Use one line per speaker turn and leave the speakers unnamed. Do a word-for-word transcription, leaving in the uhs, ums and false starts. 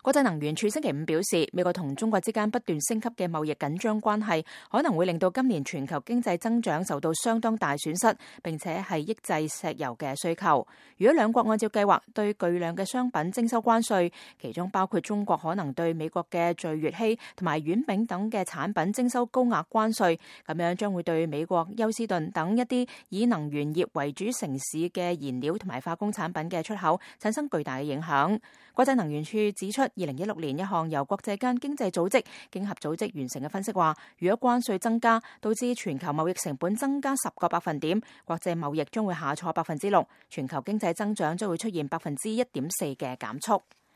國際能源署星期五表示，美國同中國之間不斷升級嘅貿易緊張關係，可能會令到今年全球經濟增長受到相當大損失，並且係抑制石油嘅需求。如果兩國按照計劃對巨量嘅商品徵收關稅，其中包括中國可能對美國嘅聚乙烯同埋軟餅等嘅產品徵收高額關稅，咁樣將會對美國休斯頓等一啲以能源業為主城市嘅燃料同埋化工產品嘅出口產生巨大嘅影響。國際能源署指出，二零一六年一項由國際間經濟組織經合組織完成嘅分析話，如果關稅增加導致全球貿易成本增加十個百分點，國際貿易將會下挫百分之六，全球經濟增長將會出現百分之一點四嘅減速。